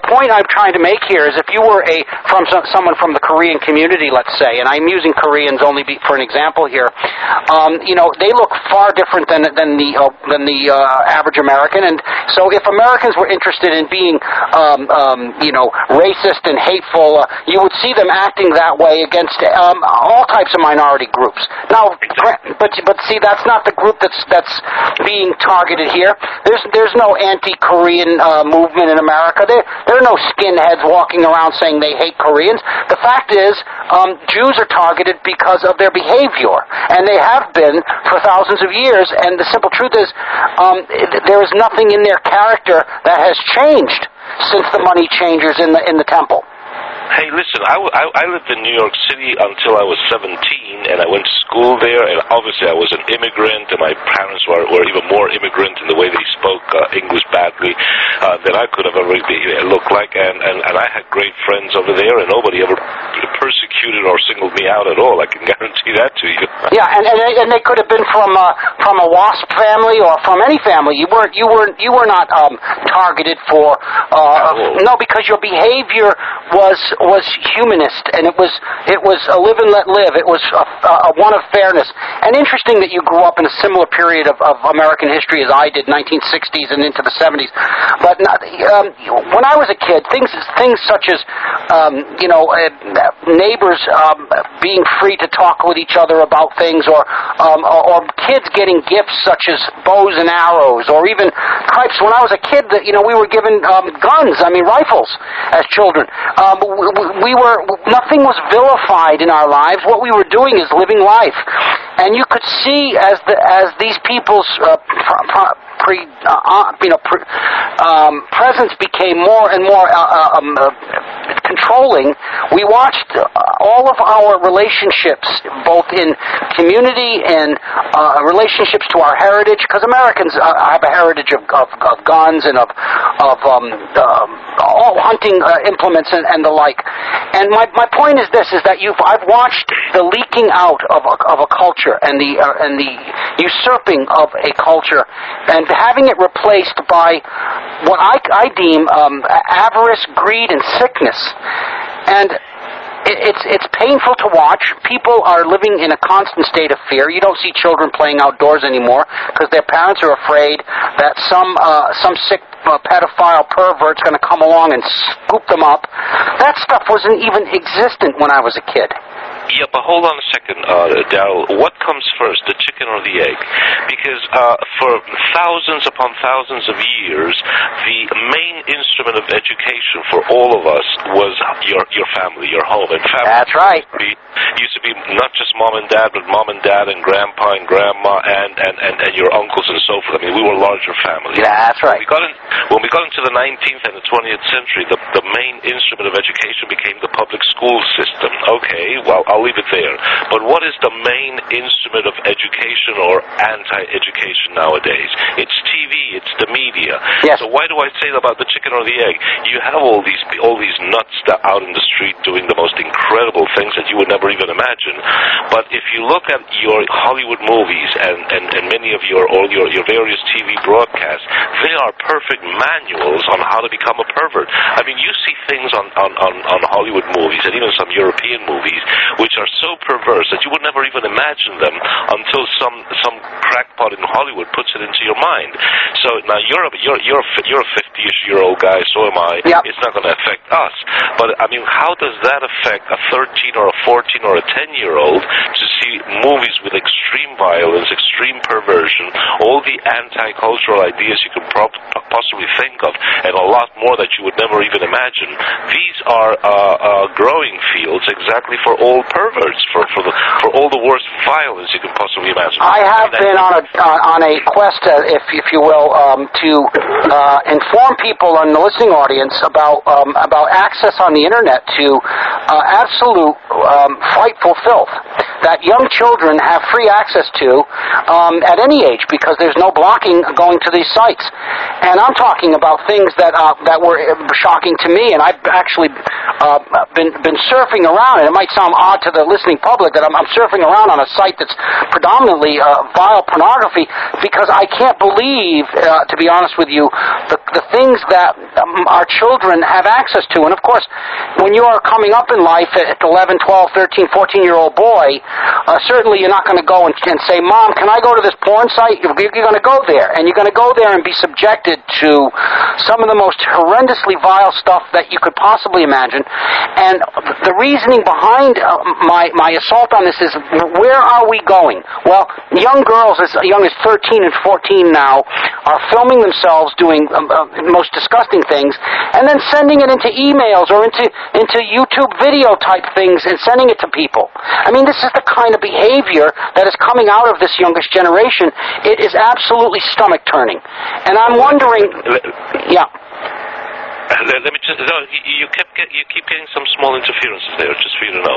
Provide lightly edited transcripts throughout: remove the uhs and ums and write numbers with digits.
point I'm trying to make here is if you were someone from the Korean community, let's say, and I'm using Koreans only for an example here, they look far different than the average American, and so if Americans were interested in being racist and hateful, you would see them acting that way against all types of minority groups. Now, but see, that's not the group that's being targeted here. There's no anti-Korean movement in America. There are no skinheads walking around saying they hate Koreans. The fact is, Jews are targeted because of their behavior, and they have been for thousands of years. And the simple truth is, there is nothing in their character that has changed since the money changers in the temple. Hey, listen, I lived in New York City until I was 17, and I went to school there, and obviously I was an immigrant, and my parents were even more immigrant in the way they spoke English badly than I could have ever looked like, and I had great friends over there, and nobody ever persecuted or singled me out at all. I can guarantee that to you. Yeah, and they could have been from a WASP family or from any family. You were not targeted for no, because your behavior was humanist, and it was a live and let live. It was a one of fairness. And interesting that you grew up in a similar period of American history as I did, 1960s and into the 70s. But when I was a kid, things such as neighbors being free to talk with each other about things, or kids getting gifts such as bows and arrows, or even types. When I was a kid, we were given guns. Rifles as children. Nothing was vilified in our lives. What we were doing is living life, and you could see as these people's presence became more and more controlling. We watched all of our relationships, both in community and relationships to our heritage, because Americans have a heritage of guns and of all hunting implements and the like. And my point is this: is that I've watched the leaking out of a culture and the usurping of a culture, and having it replaced by what I deem avarice, greed, and sickness. And it's painful to watch. People are living in a constant state of fear. You don't see children playing outdoors anymore because their parents are afraid that some sick pedophile pervert's going to come along and scoop them up. That stuff wasn't even existent when I was a kid. Yeah, but hold on a second, Daryl. What comes first, the chicken or the egg? Because for thousands upon thousands of years, the main instrument of education for all of us was your family, your home. And family That's right. Used to be not just mom and dad, but mom and dad and grandpa and grandma and your uncles and so forth. We were larger families. That's right. When we got into the 19th and the 20th century, the main instrument of education became the public school system. Okay, well, I'll leave it there. But what is the main instrument of education or anti-education nowadays? It's TV, it's the media. Yes. So why do I say about the chicken or the egg? You have all these nuts that out in the street doing the most incredible things that you would never even imagine. But if you look at your Hollywood movies and many of your various TV broadcasts, they are perfect manuals on how to become a pervert. You see things on Hollywood movies and even some European movies which are so perverse that you would never even imagine them until some crackpot in Hollywood puts it into your mind. So now you're a 50-ish-year-old guy, so am I. Yep. It's not going to affect us. But how does that affect a 13 or a 14 or a 10-year-old to see movies with extreme violence, extreme perversion, all the anti-cultural ideas you can possibly think of, and a lot more that you would never even imagine? These are growing fields exactly for all perverts, for all the worst violence you can possibly imagine. I have been on a quest, if you will, to inform people in the listening audience about access on the internet to absolute frightful filth that young children have free access to at any age, because there's no blocking going to these sites. And I'm talking about things that were shocking to me, and I've actually been surfing around, and it might sound odd to the listening public that I'm surfing around on a site that's predominantly vile pornography, because I can't believe, to be honest with you, the things that our children have access to. And of course, when you are coming up in life at 11, 12, 13, 14-year-old boy, certainly you're not going to go and say, Mom, can I go to this porn site? You're going to go there, and you're going to go there and be subjected to some of the most horrendously vile stuff that you could possibly imagine. And the reasoning behind my assault on this is, where are we going? Well, young girls as young as 13 and 14 now are filming themselves doing most disgusting things, and then sending it into emails or into YouTube video type things and sending it to people. I mean, this is the kind of behavior that is coming out of this youngest generation. It is absolutely stomach turning, and I'm wondering. Yeah. Let me just. No, you keep getting some small interferences there, just for you to know.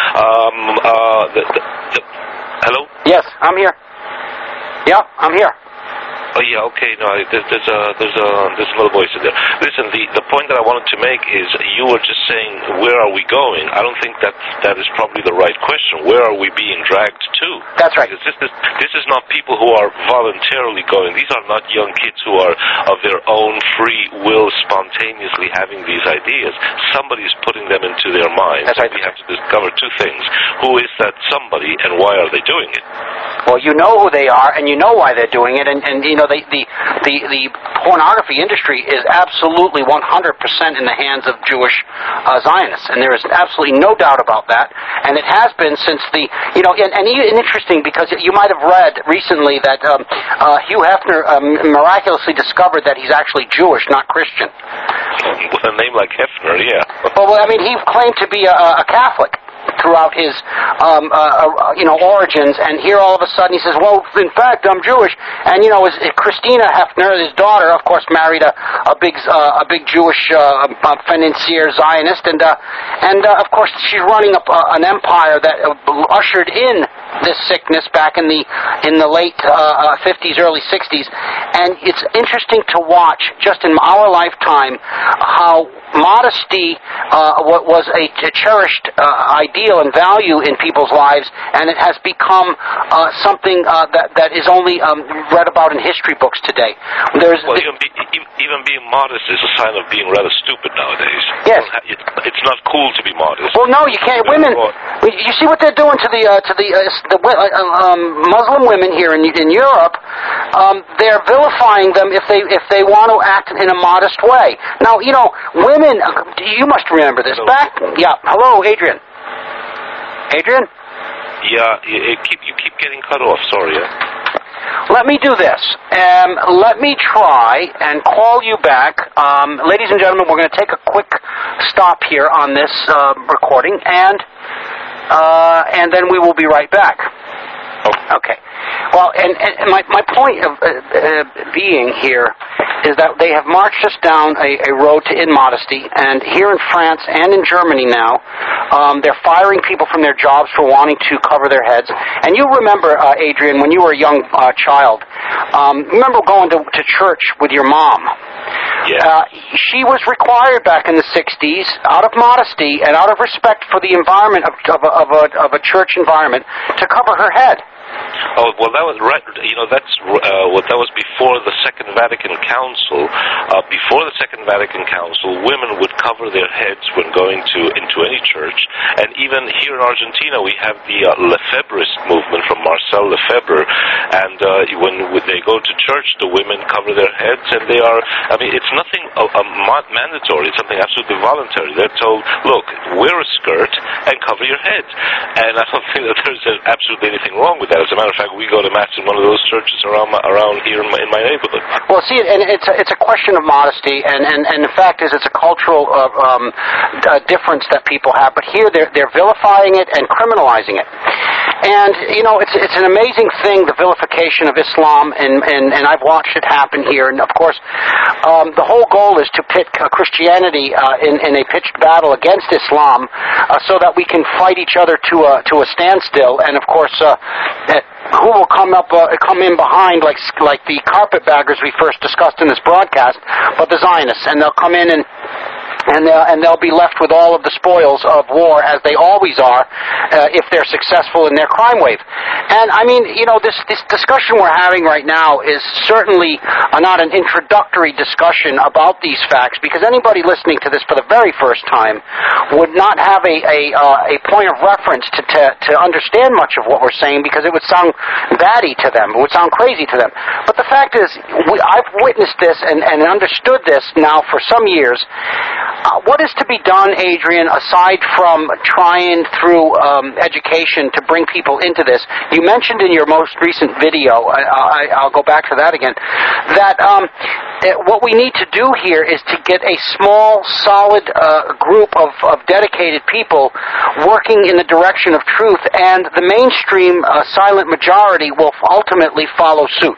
Hello. Yes, I'm here. Yeah, I'm here. Oh yeah, okay. No, there's a little voice in there. Listen, the point that I wanted to make is you were just saying, where are we going? I don't think that is probably the right question. Where are we being dragged to? That's right. Because this is not people who are voluntarily going. These are not young kids who are of their own free will spontaneously having these ideas. Somebody is putting them into their minds. That's right. We have to discover two things: who is that somebody, and why are they doing it? Well, you know who they are, and you know why they're doing it, and you know the pornography industry is absolutely 100% in the hands of Jewish Zionists, and there is absolutely no doubt about that. And it has been since and interesting, because you might have read recently that Hugh Hefner miraculously discovered that he's actually Jewish, not Christian. With a name like Hefner, yeah. Well, I mean, he claimed to be a Catholic throughout his origins, and here all of a sudden he says, well, in fact, I'm Jewish. And Christina Hefner, his daughter, of course, married a big Jewish financier Zionist, and of course she's running up an empire that ushered in this sickness back in the late 50s, early 60s. And it's interesting to watch, just in our lifetime, how modesty was a cherished ideal and value in people's lives, and it has become something that is only read about in history books today. Even being modest is a sign of being rather stupid nowadays. Yes. It's not cool to be modest. Well, no, you can't. Women, you see what they're doing to the Muslim women here in Europe. They're vilifying them if they want to act in a modest way. Now, women. You must remember this. Hello, Adrian. Adrian? Yeah, you keep getting cut off. Sorry. Let me do this. Let me try and call you back. Ladies and gentlemen, we're going to take a quick stop here on this recording, and then we will be right back. Okay. Well, and my point of being here is that they have marched us down a road to immodesty, and here in France and in Germany now, they're firing people from their jobs for wanting to cover their heads. And you remember, Adrian, when you were a young child, remember going to church with your mom? Yeah. She was required back in the 60s, out of modesty and out of respect for the environment of a church environment, to cover her head. Oh, well, that was right. That was before the Second Vatican Council. Before the Second Vatican Council, women would cover their heads when going into any church. And even here in Argentina, we have the Lefebvrist movement from Marcel Lefebvre. And when they go to church, the women cover their heads, and they are. I mean, it's nothing mandatory. It's something absolutely voluntary. They're told, look, wear a skirt and cover your head. And I don't think that there's absolutely anything wrong with that. As a matter of fact, we go to mass in one of those churches around here in my neighborhood. Well, see, and it's a question of modesty, and the fact is, it's a cultural difference that people have. But here, they're vilifying it and criminalizing it. And it's an amazing thing, the vilification of Islam, and I've watched it happen here. And of course, the whole goal is to pit Christianity in a pitched battle against Islam, so that we can fight each other to a standstill. And of course, who will come in behind, like the carpetbaggers we first discussed in this broadcast, but the Zionists, and they'll come in and and they'll be left with all of the spoils of war, as they always are, if they're successful in their crime wave. And I mean, this discussion we're having right now is certainly not an introductory discussion about these facts, because anybody listening to this for the very first time would not have a point of reference to understand much of what we're saying, because it would sound batty to them. It would sound crazy to them. But the fact is, I've witnessed this and understood this now for some years. What is to be done, Adrian, aside from trying through education to bring people into this? You mentioned in your most recent video, I'll go back to that again, that what we need to do here is to get a small, solid group of dedicated people working in the direction of truth, and the mainstream silent majority will ultimately follow suit.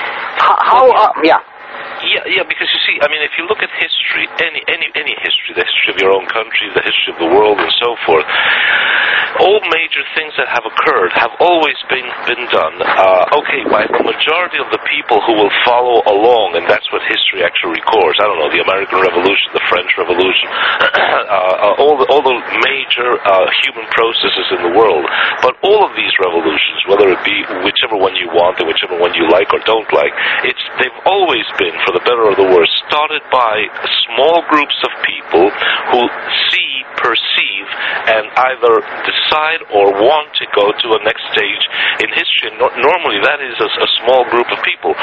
Yeah, because you see, I mean, if you look at history, any history, the history of your own country, the history of the world, and so forth, all major things that have occurred have always been done, by the majority of the people who will follow along, and that's what history actually records. I don't know, the American Revolution, the French Revolution, all the major human processes in the world. But all of these revolutions, whether it be whichever one you want and whichever one you like or don't like, they've always been, for the better or the worse, started by small groups of people who see, perceive, and either decide or want to go to a next stage in history. And normally that is a small group of people.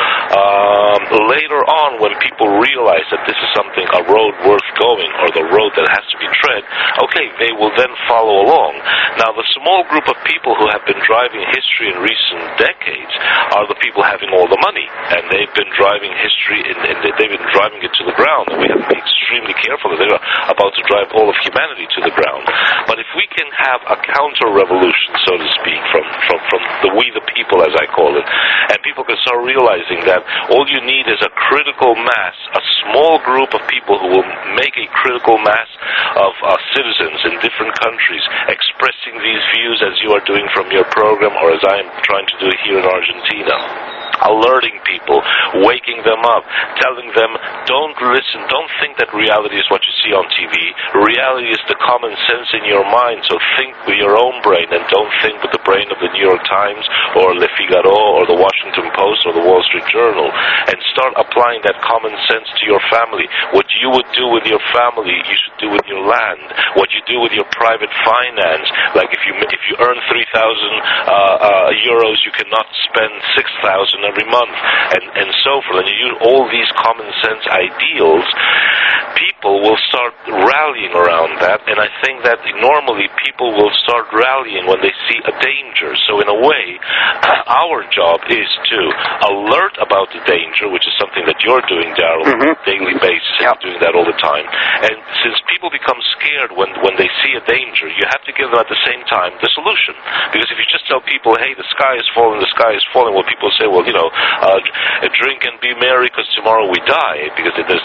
Later on, when people realize that this is a road worth going, or the road that has to be tread, they will then follow along. Now, the small group of people who have been driving history in recent decades are the people having all the money, and they've been driving history, and they've been driving it to the ground, and we have to be extremely careful that they're about to drive all of humanity to the ground. But if we can have a counter-revolution, so to speak, from the we the people, as I call it, and people can start realizing that all you need is a critical mass, a small group of people who will make a critical mass of citizens in different countries expressing these views as you are doing from your program, or as I am trying to do here in Argentina. Alerting people, waking them up, telling them, don't listen, don't think that reality is what you see on TV. Reality is the common sense in your mind, so think with your own brain, and don't think with the brain of the New York Times, or Le Figaro, or the Washington Post, or the Wall Street Journal, and start applying that common sense to your family. What you would do with your family, you should do with your land. What you do with your private finance, like if you earn 3,000 euros, you cannot spend 6,000 every month, and so forth. And you use all these common sense ideals, people will start rallying around that, and I think that normally people will start rallying when they see a danger. So in a way, our job is to alert about the danger, which is something that you're doing, Daryl, on a daily basis, and you're doing that all the time. And since people become scared when they see a danger, you have to give them at the same time the solution. Because if you just tell people, hey, the sky is falling, well, people say, well, drink and be merry because tomorrow we die, because there's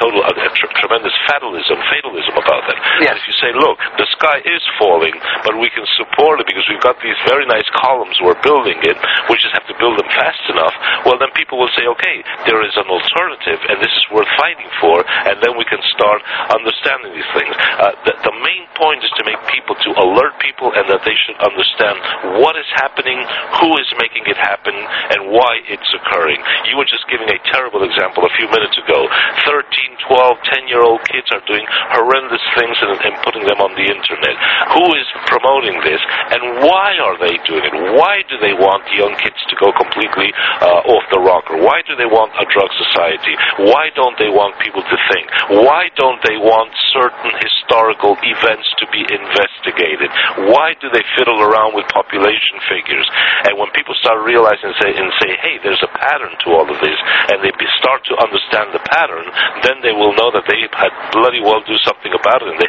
a tremendous fatalism about that. Yes. And if you say, look, the sky is falling, but we can support it because we've got these very nice columns we're building it, we just have to build them fast enough, well, then people will say, okay, there is an alternative, and this is worth fighting for, and then we can start understanding these things. The main point is to make people, to alert people, and that they should understand what is happening, who is making it happen, and why it's occurring. You were just giving a terrible example a few minutes ago. 13, 12, 10-year-old kids are doing horrendous things and putting them on the internet. Who is promoting this, and why are they doing it? Why do they want young kids to go completely off the rocker? Why do they want a drug society? Why don't they want people to think? Why don't they want certain historical events to be investigated? Why do they fiddle around with population figures? And when people start realizing and say, hey, there's a pattern to all of this, and they start to understand the pattern, then they will know that they had bloody well do something about it, and they had bloody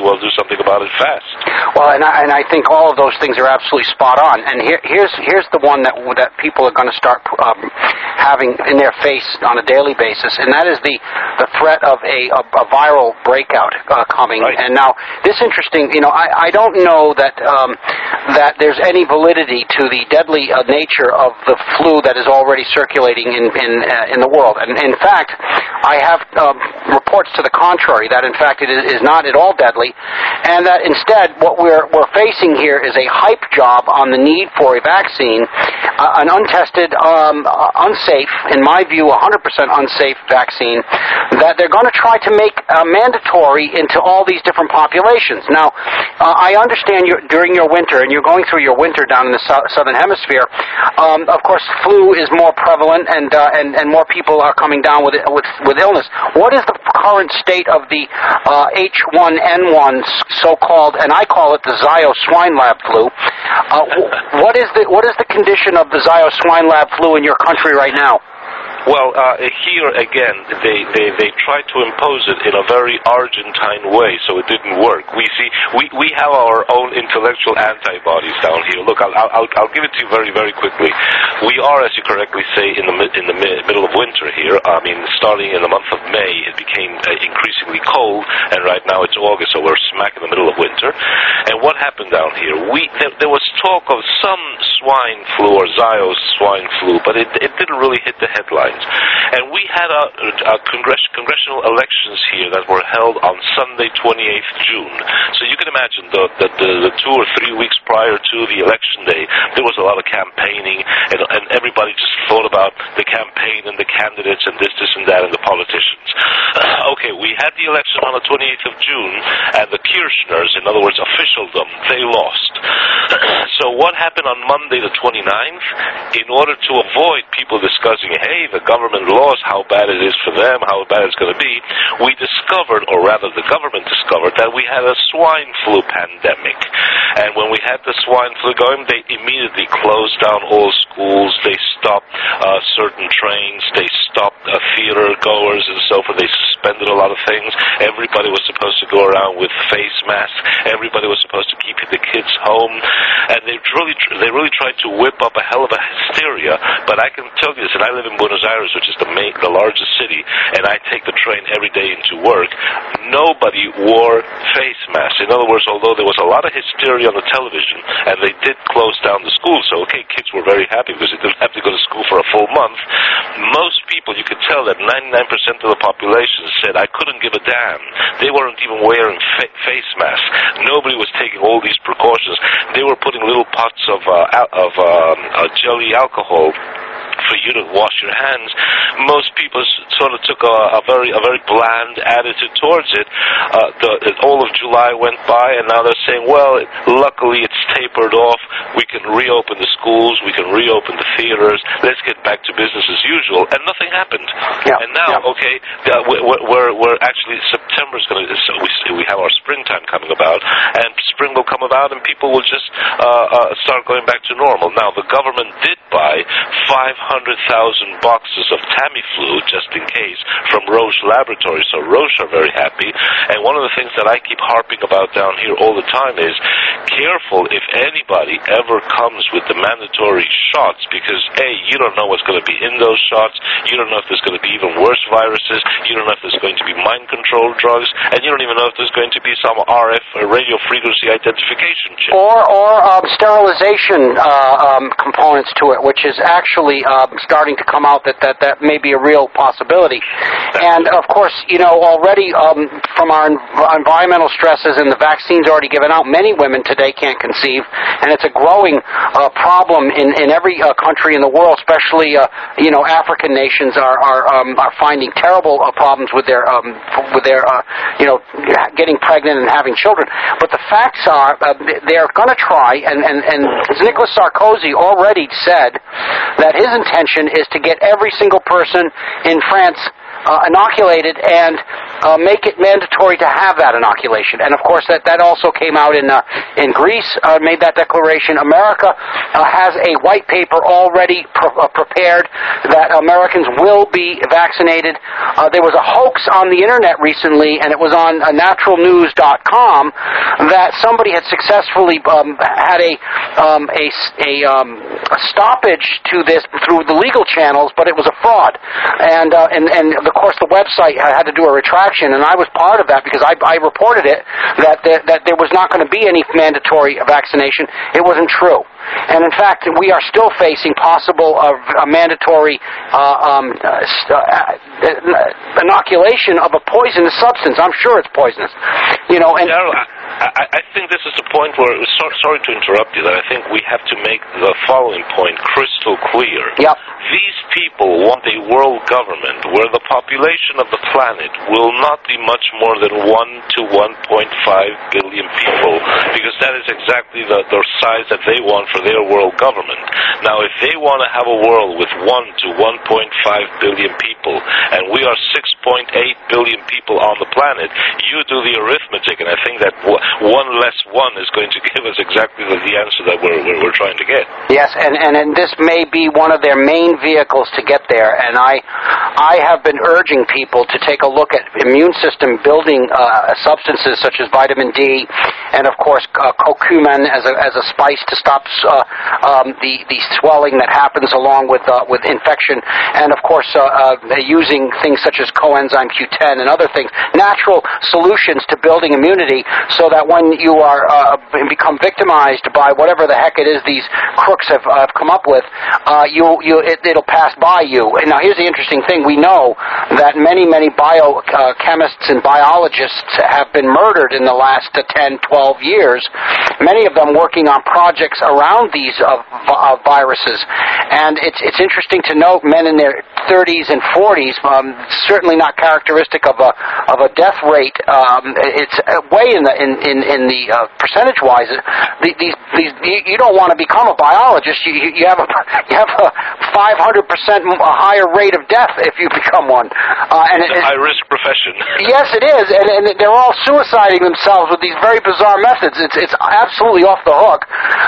well do something about it fast. Well, and I think all of those things are absolutely spot on. And here's the one that people are going to start having in their face on a daily basis, and that is the threat of a viral breakout coming. Right. And now this interesting. I don't know that that there's any validity to the deadly nature of the flu that is already circulating in the world. And in fact, I have reports to the contrary that in fact it is not at all deadly, and that instead what we're facing here is a hype job on the need for a vaccine, an untested, unsafe, in my view, 100% unsafe vaccine that they're going to try to make mandatory into all these different populations. Now, I understand during your winter, and you're going through your winter down in the southern hemisphere. Of course, flu is more prevalent, and more people are coming down with illness. What is the current state of the H1N1 so-called, and I call it the Zio swine lab flu? What is the condition of the Zio swine lab flu in your country right now? Well, here again, they tried to impose it in a very Argentine way, so it didn't work. We have our own intellectual antibodies down here. Look, I'll give it to you very, very quickly. We are, as you correctly say, in the middle of winter here. I mean, starting in the month of May, it became increasingly cold, and right now it's August, so we're smack in the middle of winter. And what happened down here? There was talk of some swine flu or Zio swine flu, but it didn't really hit the headlines. And we had a congressional elections here that were held on Sunday, 28th June. So you can imagine the 2 or 3 weeks prior to the election day, there was a lot of campaigning, and everybody just thought about the campaign and the candidates and this and that and the politicians. Okay, we had the election on the 28th of June, and the Kirchners, in other words, officialdom, they lost. So what happened on Monday the 29th? In order to avoid people discussing, hey, the government lost, how bad it is for them, how bad it's going to be, we discovered, or rather the government discovered, that we had a swine flu pandemic. And when we had the swine flu going, they immediately closed down all schools, they stopped certain trains, they stopped theater goers and so forth, they suspended a lot of things. Everybody was supposed to go around with face masks, everybody was supposed to keep the kids home, and they really tried to whip up a hell of a hysteria. But I can tell you this, and I live in Buenos Aires, which is the largest city, and I take the train every day into work. Nobody wore face masks. In other words, although there was a lot of hysteria on the television, and they did close down the schools, so okay, kids were very happy because they didn't have to go to school for a full month. Most people, you could tell that 99% of the population said, I couldn't give a damn. They weren't even wearing face masks. Nobody was taking all these precautions. They were putting little pots of jelly alcohol for you to wash your hands. Most people sort of took a very bland attitude towards it. All of July went by, and now they're saying, well, luckily it's tapered off. We can reopen the schools. We can reopen the theaters. Let's get back to business as usual. And nothing happened. Yeah. And now, okay, we're actually, September's going to, so we have our springtime coming about, and spring will come about, and people will just start going back to normal. Now, the government did buy 500,000 boxes of Tamiflu, just in case, from Roche Laboratories. So Roche are very happy. And one of the things that I keep harping about down here all the time is, careful if anybody ever comes with the mandatory shots, because A, you don't know what's going to be in those shots, you don't know if there's going to be even worse viruses, you don't know if there's going to be mind control drugs, and you don't even know if there's going to be some RF, radio frequency identification chip. Or sterilization components to it, which is actually starting to come out that may be a real possibility. And of course, already from our environmental stresses and the vaccines already given out, many women today can't conceive, and it's a growing problem in every country in the world, especially African nations are finding terrible problems with their getting pregnant and having children. But the facts are they're going to try, and Nicolas Sarkozy already said that his intention is to get every single person in France inoculated and make it mandatory to have that inoculation. And of course, that also came out in Greece, made that declaration. America has a white paper already prepared that Americans will be vaccinated. There was a hoax on the internet recently, and it was on naturalnews.com, that somebody had successfully had a stoppage to this through the legal channels, but it was a fraud. And of course the website had to do a retraction, and I was part of that because I reported it, that there was not going to be any mandatory vaccination. It wasn't true. And in fact, we are still facing possible mandatory inoculation of a poisonous substance. I'm sure it's poisonous. And Darrell, I think this is the point where, sorry to interrupt you, that I think we have to make the following point crystal clear. Yep. These people want a world government where the population of the planet will not be much more than 1 to 1.5 billion people, because that is exactly the size that they want for their world government. Now, if they want to have a world with 1 to 1.5 billion people, and we are 6.8 billion people on the planet, you do the arithmetic, and I think that 1 less 1 is going to give us exactly the answer that we're trying to get. Yes, and this may be one of their main vehicles to get there, and I have been urging people to take a look at immune system building substances such as vitamin D, and of course curcumin as a spice to stop the swelling that happens along with infection, and of course using things such as coenzyme Q10 and other things, natural solutions to building immunity, so that when you are become victimized by whatever the heck it is these crooks have come up with, it'll pass by you. And now here's the interesting thing: we know that many biochemists and biologists have been murdered in the last 10, 12 years. Many of them working on projects around these viruses, and it's interesting to note men in their 30s and 40s, certainly not characteristic of a death rate. It's way in the percentage-wise. You don't want to become a biologist. You have a 500% higher rate of death if you become one. It's a high-risk profession. Yes, it is, and they're all suiciding themselves with these very bizarre methods. It's absolutely off the hook.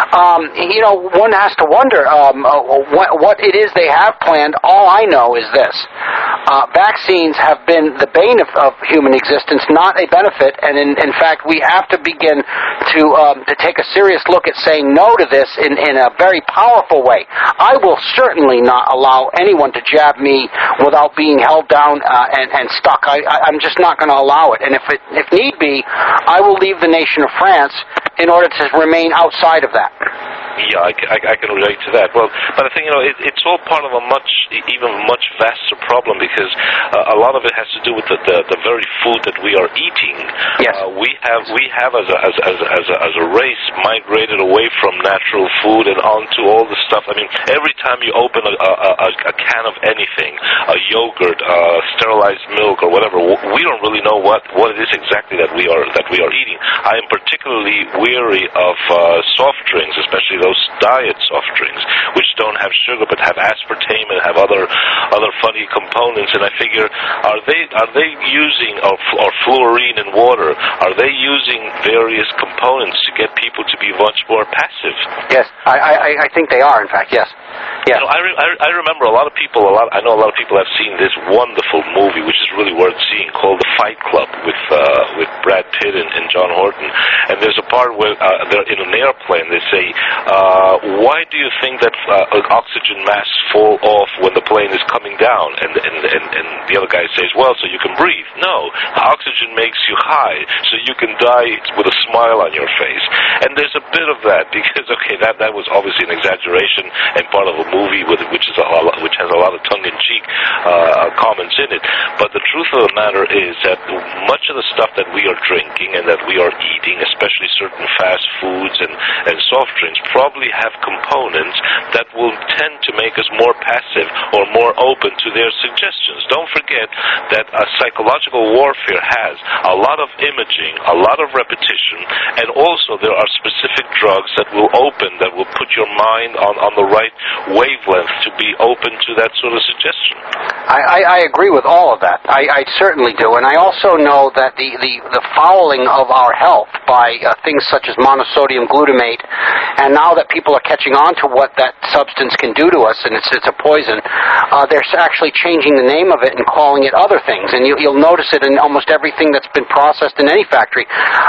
One has to wonder what it is they have planned. All I know is this: vaccines have been the bane of human existence, not a benefit. And in fact, we have to begin to take a serious look at saying no to this in a very powerful way. I will certainly not allow anyone to jab me without being held down and stuck. I'm just not going to allow it. And if need be, I will leave the nation of France in order to remain outside of that. Yeah, I can relate to that. Well, but I think it's all part of a much vaster problem, because a lot of it has to do with the very food that we are eating. Yes. We have as a race migrated away from natural food and onto all the stuff. I mean, every time you open a can of anything, a yogurt, sterilized milk, or whatever, we don't really know what it is exactly that we are eating. I am particularly weary of soft drinks, especially those diet soft drinks, which don't have sugar but have aspartame and have other funny components. And I figure, are they using or fluorine in water? Are they using various components to get people to be much more passive? Yes, I think they are. In fact, yes. Yeah. I remember I know a lot of people have seen this wonderful movie, which is really worth seeing, called The Fight Club with Brad Pitt and John Horton. And there's a part where they're in an airplane. They say, why do you think that oxygen masks fall off when the plane is coming down? And the other guy says, well, so you can breathe. No, oxygen makes you high, so you can die with a smile on your face. And there's a bit of that, because that was obviously an exaggeration and part of a movie which has a lot of tongue-in-cheek comments in it. But the truth of the matter is that much of of the stuff that we are drinking and that we are eating, especially certain fast foods and soft drinks, probably have components that will tend to make us more passive or more open to their suggestions. Don't forget that psychological warfare has a lot of imaging, a lot of repetition, and also there are specific drugs that will put your mind on the right wavelength to be open to that sort of suggestion. I agree with all of that. I certainly do. And I also know that the fouling of our health by things such as monosodium glutamate, and now that people are catching on to what that substance can do to us, and it's a poison, they're actually changing the name of it and calling it other things. And you'll notice it in almost everything that's been processed in any factory.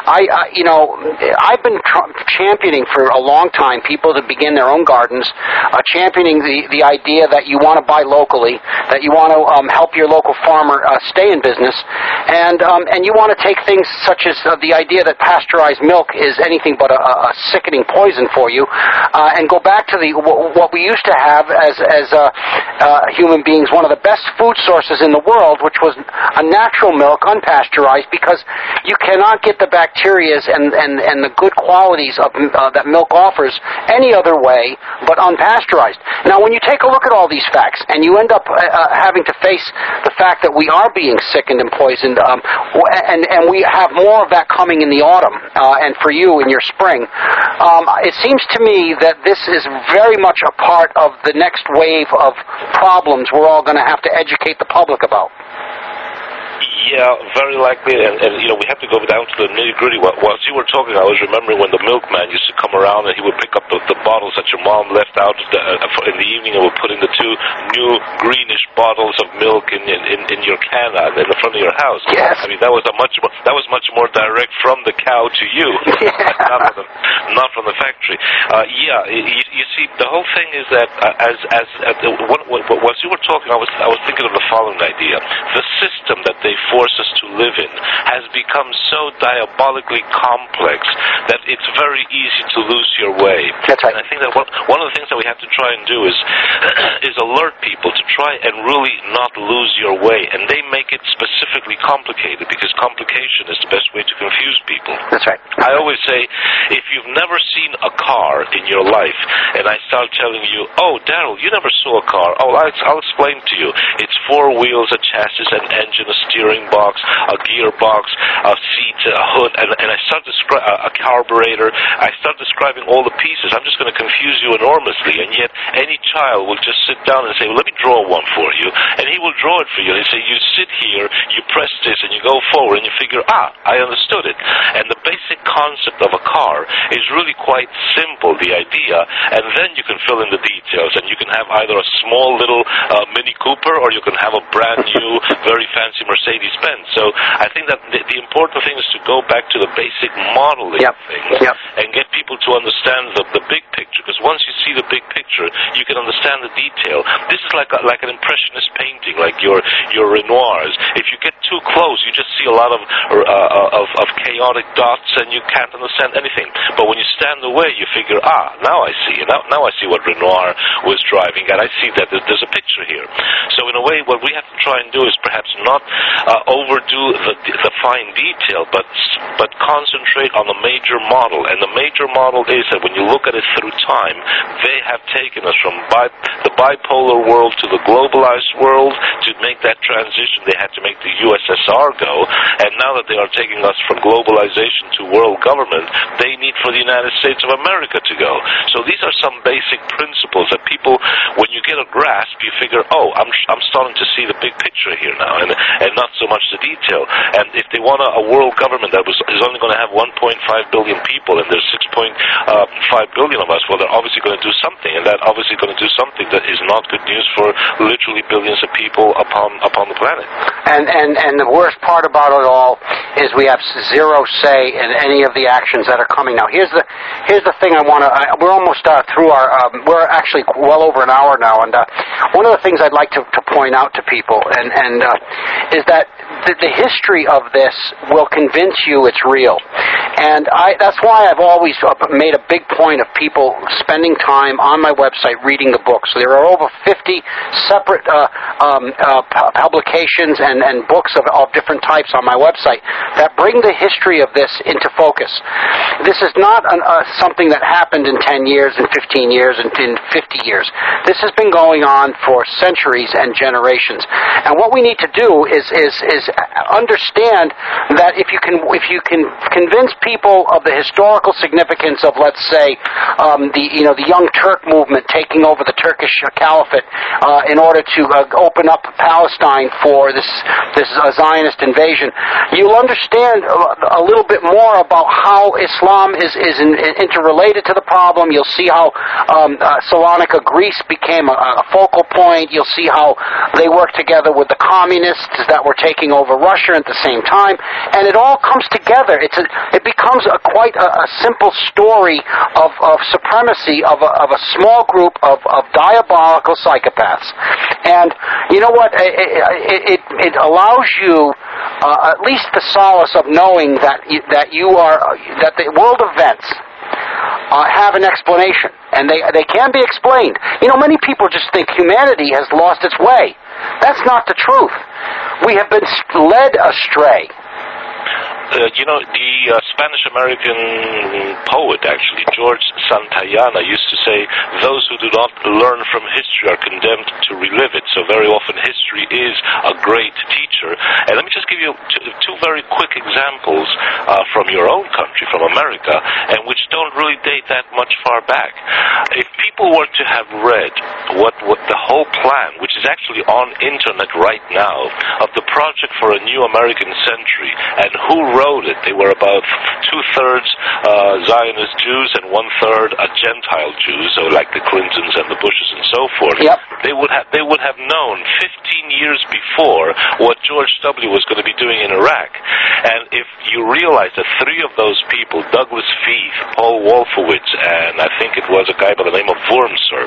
I've been championing for a long time people to begin their own gardens, championing the idea that you want to buy locally, that you want to help your local farmer stay in business, and you want to take things such as the idea that pasteurized milk is anything but a sickening poison for you, and go back to what we used to have as human beings, one of the best food sources in the world, which was a natural milk, unpasteurized, because you cannot get the bacteria and the good qualities of that milk offers any other way but unpasteurized. Now, when you take a look at all these facts, and you end up having to face the fact that we are being sickened and poisoned, and we have more of that coming in the autumn, and for you in your spring, it seems to me that this is very much a part of the next wave of problems we're all going to have to educate the public about. Yeah, very likely, and we have to go down to the nitty-gritty. While you were talking, I was remembering when the milkman used to come around and he would pick up the bottles that your mom left out in the evening and would put in the two new greenish bottles of milk in your can in the front of your house. Yes. I mean, that was much more direct from the cow to you, not from the factory. You see, the whole thing is that while you were talking, I was thinking of the following idea: the system that they force us to live in has become so diabolically complex that it's very easy to lose your way. That's right. And I think that one of the things that we have to try and do is alert people to try and really not lose your way. And they make it specifically complicated because complication is the best way to confuse people. That's right. I always say, if you've never seen a car in your life, and I start telling you, oh, Daryl, you never saw a car. Oh, I'll explain to you. It's 4 wheels, a chassis, an engine, a steering box, a gearbox, a seat, a hood, and I start describing a carburetor. I start describing all the pieces. I'm just going to confuse you enormously, and yet any child will just sit down and say, well, let me draw one for you, and he will draw it for you. And he say, you sit here, you press this, and you go forward, and you figure, I understood it. And the basic concept of a car is really quite simple, the idea, and then you can fill in the details, and you can have either a small little Mini Cooper, or you can have a brand new, very fancy Mercedes-Benz. So I think that the important thing is to go back to the basic modeling of things and get people to understand the big picture, because once you see the big picture, you can understand the detail. This is like an impressionist painting, like your Renoirs. If you get too close, you just see a lot of chaotic dots, and you can't understand anything. But when you stand away, you figure, now I see. Now I see what Renoir was driving at. I see that there's a picture here. So in a way, what we have to try and do is perhaps not overdo the fine detail, but concentrate on the major model. And the major model is that when you look at it through time, they have taken us from the bipolar world to the globalized world. To make that transition, they had to make the USSR go, and now that they are taking us from globalization to world government, they need for the United States of America to go. So these are some basic principles that people, when you get a grasp, you figure, I'm starting to see the big picture here now, and not so much the detail. And if they want a world government that is only going to have 1.5 billion people, and there's 6.5 billion of us, well, they're obviously going to do something, and that obviously going to do something that is not good news for literally billions of people upon the planet. And the worst part about it all is we have zero say in any of the actions that are coming. Now, here's the thing I want to. We're almost through our. We're actually well over an hour now, and one of the things I'd like to point out to people is that the history of this will convince you it's real. And that's why I've always made a big point of people spending time on my website reading the books. So there are over 50 separate publications and books of different types on my website that bring the history of this into focus. This is not something that happened in 10 years, in 15 years, and in 50 years. This has been going on for centuries and generations. And what we need to do is understand that if you can convince people of the historical significance of, let's say, the Young Turk movement taking over the Turkish Caliphate in order to open up Palestine for this Zionist invasion, you'll understand a little bit more about how Islam is interrelated to the problem. You'll see how Salonika, Greece became a focal point. You'll see how they work together with the communists that were taking over Russia at the same time, and it all comes together. It becomes quite a simple story of supremacy of a small group of diabolical psychopaths. And you know what? It allows you at least the solace of knowing that the world events have an explanation, and they can be explained. You know, many people just think humanity has lost its way. That's not the truth. We have been led astray. The Spanish-American poet, actually, George Santayana, used to say, those who do not learn from history are condemned to relive it. So very often history is a great teacher. And let me just give you two very quick examples from your own country, from America, and which don't really date that much far back. If people were to have read what the whole plan, which is actually on internet right now, of the Project for a New American Century, and who wrote it, they were about 2/3 Zionist Jews and 1/3 Gentile Jews, so like the Clintons and the Bushes and so forth. Yep. They would have known 15 years before what George W. was going to be doing in Iraq. And if you realize that three of those people, Douglas Feith, Paul Wolfowitz, and I think it was a guy by the name of Wurmser,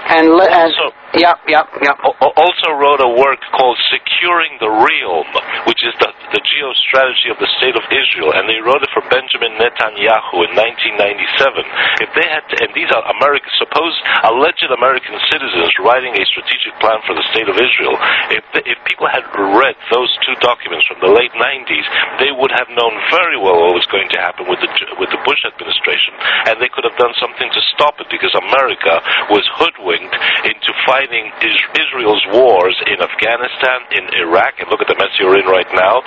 also wrote a work called Securing the Realm, which is the geostrategy of the State of Israel, and they wrote it for Benjamin Netanyahu in 1997. If they had, and these are supposed alleged American citizens writing a strategic plan for the State of Israel, if people had read those two documents from the late 90s, they would have known very well what was going to happen with the Bush administration, and they could have done something to stop it, because America was hoodwinked into fighting Israel's wars in Afghanistan, in Iraq, and look at the mess you're in right now,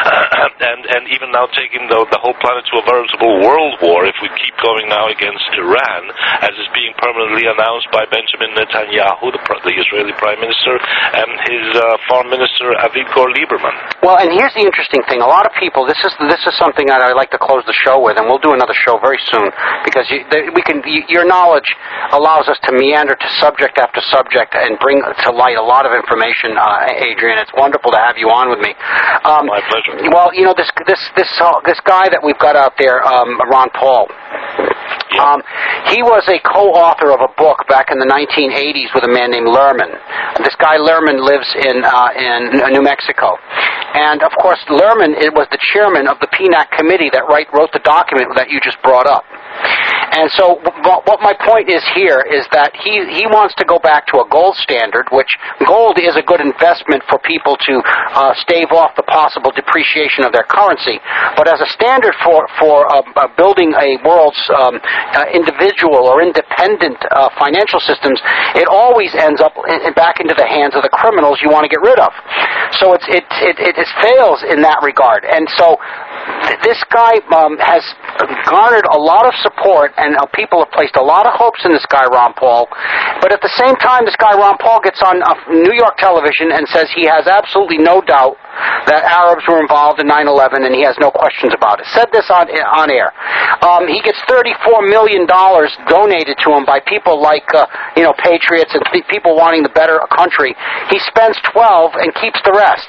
and even now taking the whole planet to a veritable world war if we keep going now against Iran, as is being permanently announced by Benjamin Netanyahu, the Israeli Prime Minister, and his Foreign Minister Avigdor Lieberman. Well, and here's the interesting thing. A lot of people, this is something that I'd like to close the show with, and we'll do another show very soon, because your knowledge allows us to meander to subject after subject and bring to light a lot of information, Adrian. It's wonderful to have you on with me. My pleasure. Well, you know, this guy that we've got out there, Ron Paul. Yeah. He was a co-author of a book back in the 1980s with a man named Lerman. This guy Lerman lives in New Mexico, and of course Lerman was the chairman of the PNAC committee that wrote the document that you just brought up. And so what my point is here is that he wants to go back to a gold standard, which gold is a good investment for people to stave off the possible depreciation of their currency. But as a standard for building a world's individual or independent financial systems, it always ends up back into the hands of the criminals you want to get rid of. So it fails in that regard. And so this guy has garnered a lot of support, and people have placed a lot of hopes in this guy, Ron Paul. But at the same time, this guy, Ron Paul, gets on New York television and says he has absolutely no doubt that Arabs were involved in 9/11, and he has no questions about it. Said this on air. He gets $34 million donated to him by people like, patriots and people wanting the better country. He spends 12 and keeps the rest.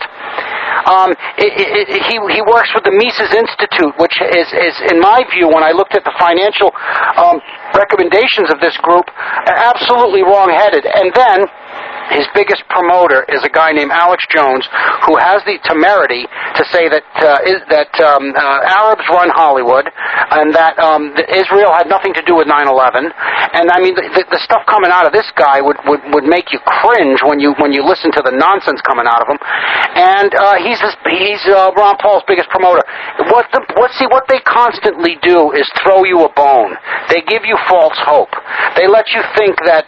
He works with the Mises Institute, which is, in my view, when I looked at the financial recommendations of this group, absolutely wrong-headed. And then his biggest promoter is a guy named Alex Jones, who has the temerity to say that Arabs run Hollywood, and that Israel had nothing to do with 9/11. And I mean, the stuff coming out of this guy would make you cringe when you listen to the nonsense coming out of him. And he's Ron Paul's biggest promoter. What they constantly do is throw you a bone. They give you false hope. They let you think that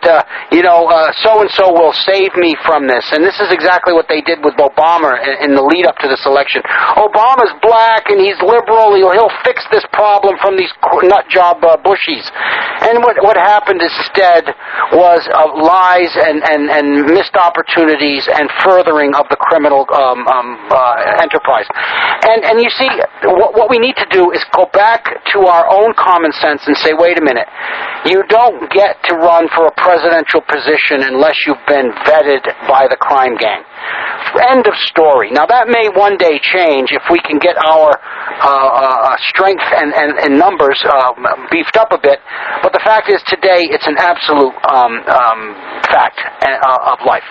so and so will save me from this. And this is exactly what they did with Obama in the lead up to this election. Obama's black and he's liberal. He'll fix this problem from these nut job bushies. And what happened instead was lies and missed opportunities and furthering of the criminal enterprise. And you see, what we need to do is go back to our own common sense and say, wait a minute, you don't get to run for a presidential position unless you've been vetted by the crime gang. End of story. Now that may one day change if we can get our strength and numbers beefed up a bit, but the fact is today it's an absolute fact of life.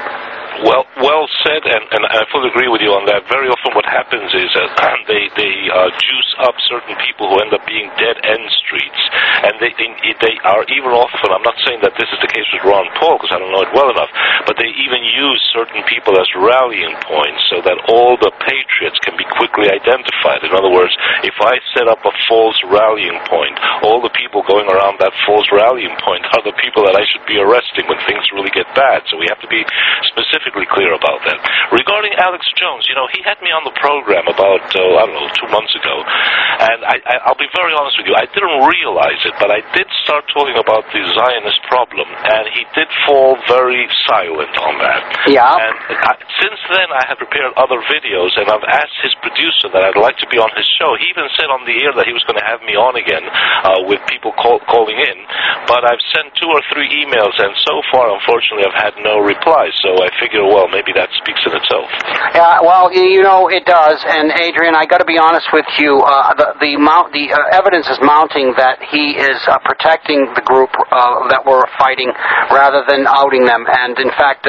Well said, and I fully agree with you on that. Very often what happens is they juice up certain people who end up being dead-end streets, and they are even often, I'm not saying that this is the case with Ron Paul, because I don't know it well enough, but they even use certain people as rallying points so that all the patriots can be quickly identified. In other words, if I set up a false rallying point, all the people going around that false rallying point are the people that I should be arresting when things really get bad. So we have to be specifically clear about that. Regarding Alex Jones, he had me on the program about, 2 months ago, and I'll be very honest with you, I didn't realize it, but I did start talking about the Zionist problem, and he did fall very silent on that. Yeah. And since then, I have prepared other videos, and I've asked his producer that I'd like to be on his show. He even said on the air that he was going to have me on again with people calling in, but I've sent 2 or 3 emails, and so far, unfortunately, I've had no reply, so I figure, well, maybe that speaks in itself. Yeah, well, it does. And Adrian, I got to be honest with you. The evidence is mounting that he is protecting the group that we're fighting rather than outing them. And in fact,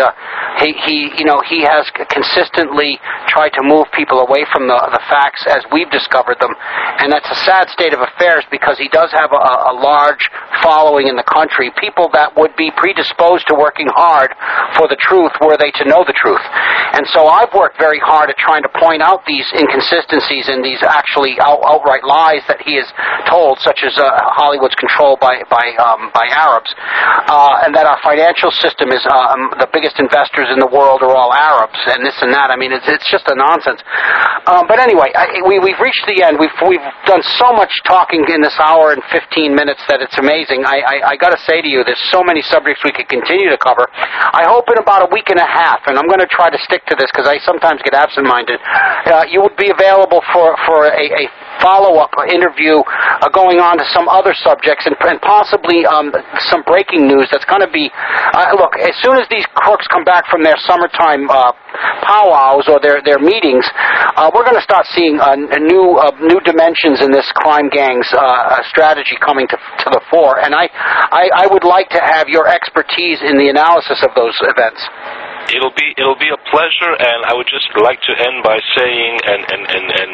he has consistently tried to move people away from the facts as we've discovered them. And that's a sad state of affairs because he does have a large following in the country. People that would be predisposed to working hard for the truth were they to know the truth. And so I've worked very hard at trying to point out these inconsistencies and these actually outright lies that he has told, such as Hollywood's controlled by Arabs, and that our financial system is the biggest investors in the world are all Arabs, and this and that. I mean, it's just a nonsense. But anyway, we've reached the end. We've done so much talking in this hour and 15 minutes that it's amazing. I got to say to you, there's so many subjects we could continue to cover. I hope in about a week and a half, and I'm going to try to stick to this because I sometimes get absent-minded, you would be available for a follow-up interview going on to some other subjects and possibly some breaking news that's going to be, look, as soon as these crooks come back from their summertime powwows or their meetings, we're going to start seeing new dimensions in this crime gang's strategy coming to the fore, and I would like to have your expertise in the analysis of those events. It'll be a pleasure, and I would just like to end by saying and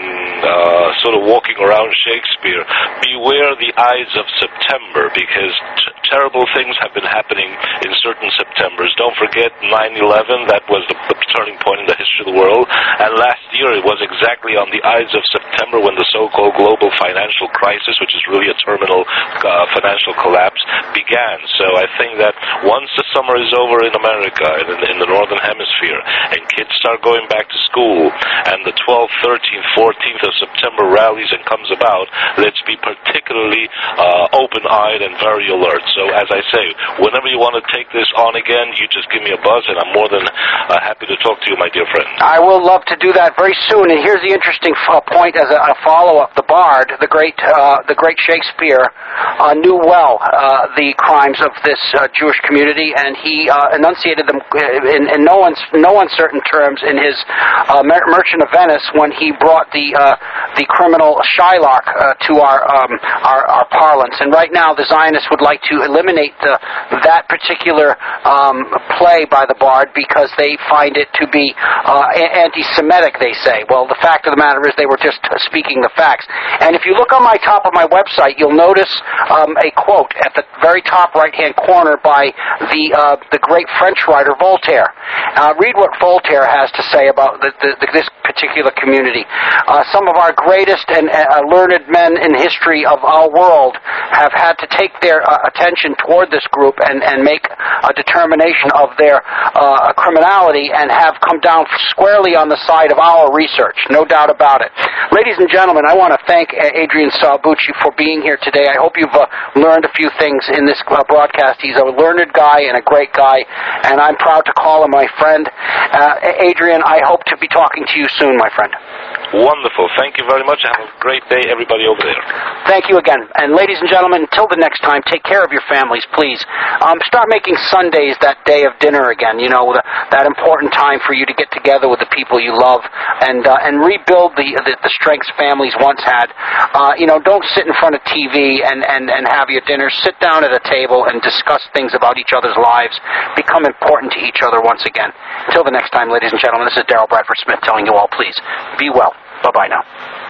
sort of walking around Shakespeare, beware the Ides of September, because terrible things have been happening in certain Septembers. Don't forget 9/11, that was the turning point in the history of the world, and last year it was exactly on the Ides of September when the so-called global financial crisis, which is really a terminal financial collapse, began. So I think that once the summer is over in America and in the Northern Hemisphere, and kids start going back to school, and the 12th, 13th, 14th of September rallies and comes about, let's be particularly open-eyed and very alert. So as I say, whenever you want to take this on again, you just give me a buzz, and I'm more than happy to talk to you, my dear friend. I will love to do that very soon. And here's the interesting point as a follow-up. The Bard, the great Shakespeare, knew well the crimes of this Jewish community, and he enunciated them in in no uncertain terms in his Merchant of Venice when he brought the criminal Shylock to our parlance. And right now, the Zionists would like to eliminate that particular play by the Bard because they find it to be anti-Semitic, they say. Well, the fact of the matter is they were just speaking the facts. And if you look on my top of my website, you'll notice a quote at the very top right-hand corner by the great French writer Voltaire. Read what Voltaire has to say about this particular community. Some of our greatest and learned men in history of our world have had to take their attention toward this group and make a determination of their criminality and have come down squarely on the side of our research, no doubt about it. Ladies and gentlemen, I want to thank Adrian Salbucci for being here today. I hope you've learned a few things in this broadcast. He's a learned guy and a great guy, and I'm proud to call him my friend. Adrian, I hope to be talking to you soon, my friend. Wonderful. Thank you very much. Have a great day, everybody over there. Thank you again. And ladies and gentlemen, until the next time, take care of your families, please. Start making Sundays that day of dinner again, you know, that important time for you to get together with the people you love and rebuild the strengths families once had. Don't sit in front of TV and have your dinner. Sit down at a table and discuss things about each other's lives. Become important to each other once again. Until the next time, ladies and gentlemen, this is Daryl Bradford Smith telling you all, please, be well. Bye-bye now.